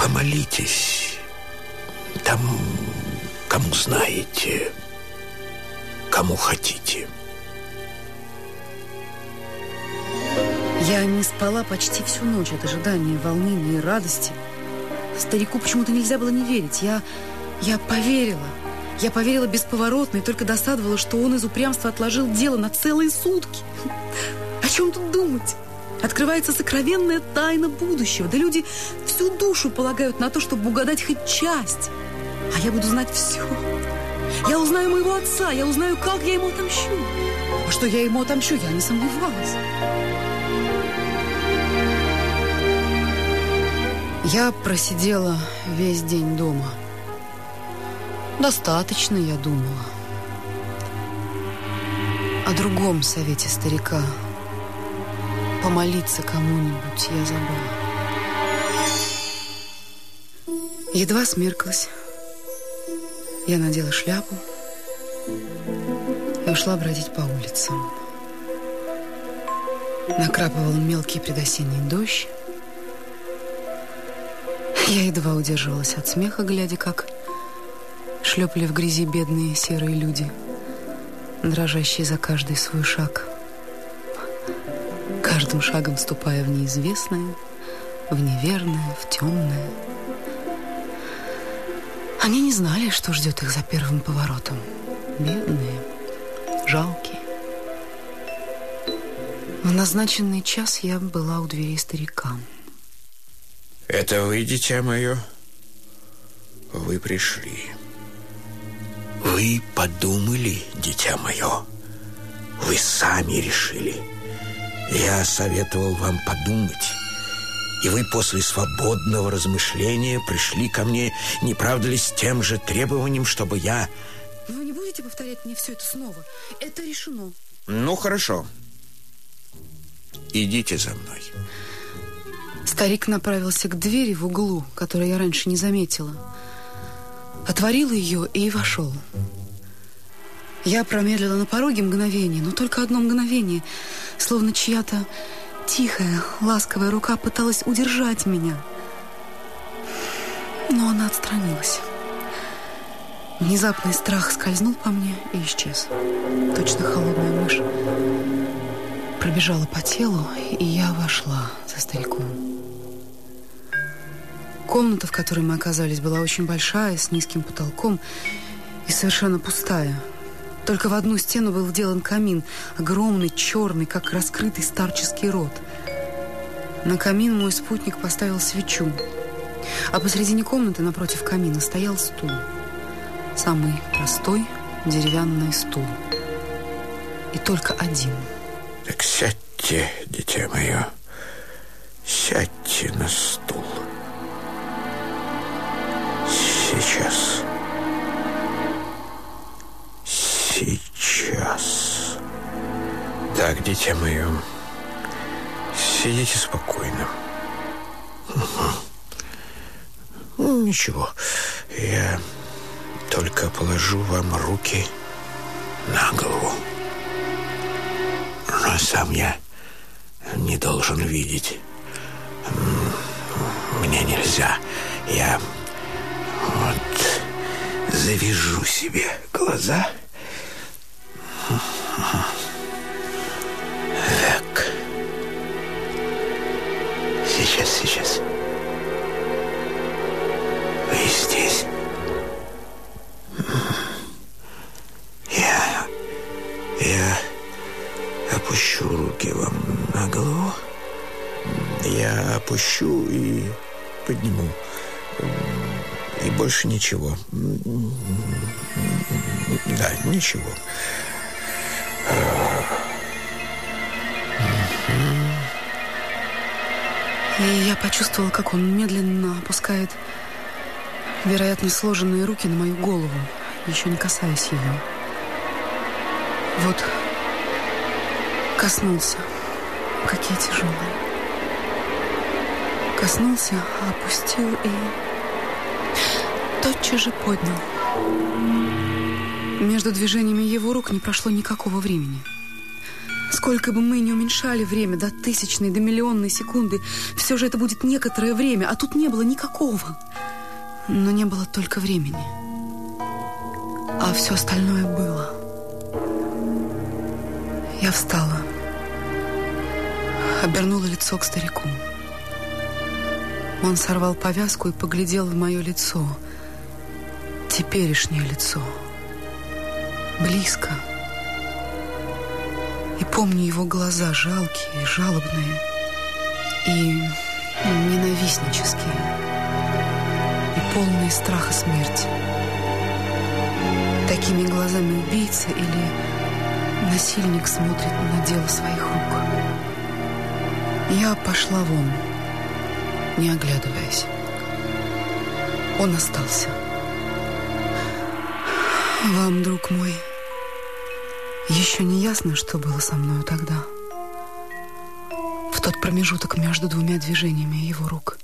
помолитесь тому, кому знаете, кому хотите. Я не спала почти всю ночь от ожидания, волнения и радости. Старику почему-то нельзя было не верить. Я поверила. Я поверила бесповоротно и только досадовала, что он из упрямства отложил дело на целые сутки. О чем тут думать? Открывается сокровенная тайна будущего. Да люди всю душу полагают на то, чтобы угадать хоть часть. А я буду знать все. Я узнаю моего отца, я узнаю, как я ему отомщу. А что я ему отомщу, я не сомневалась. Я просидела весь день дома. Достаточно, я думала. О другом совете старика. Помолиться кому-нибудь я забыла. Едва смерклась. Я надела шляпу и ушла бродить по улицам. Накрапывал мелкий предосенний дождь. Я едва удерживалась от смеха, глядя, как шлепали в грязи бедные серые люди, дрожащие за каждый свой шаг, каждым шагом ступая в неизвестное, в неверное, в темное. Они не знали, что ждет их за первым поворотом. Бедные, жалкие. В назначенный час я была у дверей старика. Это вы, дитя мое? Вы пришли. Вы подумали, дитя мое? Вы сами решили. Я советовал вам подумать. И вы после свободного размышления пришли ко мне, не правда ли, с тем же требованием, чтобы я... Вы не будете повторять мне все это снова? Это решено. Ну, хорошо. Идите за мной. Старик направился к двери в углу, которую я раньше не заметила. Отворил ее и вошел. Я промедлила на пороге мгновение, но только одно мгновение, словно чья-то тихая, ласковая рука пыталась удержать меня. Но она отстранилась. Внезапный страх скользнул по мне и исчез. Точно холодная мышь пробежала по телу, и я вошла за стариком. Комната, в которой мы оказались, была очень большая, с низким потолком и совершенно пустая. Только в одну стену был вделан камин, огромный, черный, как раскрытый старческий рот. На камин мой спутник поставил свечу, а посредине комнаты напротив камина стоял стул. Самый простой деревянный стул. И только один. Так сядьте, дитя мое, сядьте на стул. Сейчас. Сейчас. Так, дитя мое, сидите спокойно. Ну, ничего, я только положу вам руки на голову. Но сам я не должен видеть. Мне нельзя. Я вот завяжу себе глаза. Так. Сейчас. Вы здесь. Я опущу руки вам на голову. Я опущу и подниму. И больше ничего. Да, ничего. И я почувствовала, как он медленно опускает, вероятно, сложенные руки на мою голову, еще не касаясь ее. Вот коснулся. Какие тяжелые. Коснулся, опустил и тотчас же поднял. Между движениями его рук не прошло никакого времени. Сколько бы мы ни уменьшали время до тысячной, до миллионной секунды, все же это будет некоторое время, а тут не было никакого. Но не было только времени. А все остальное было. Я встала, обернула лицо к старику. Он сорвал повязку и поглядел в мое лицо. Теперешнее лицо. Близко. И помню его глаза жалкие, жалобные и ненавистнические, и полные страха смерти. Такими глазами убийца или насильник смотрит на дело своих рук. Я пошла вон, не оглядываясь. Он остался. Вам, друг мой, еще не ясно, что было со мною тогда, в тот промежуток между двумя движениями его рук.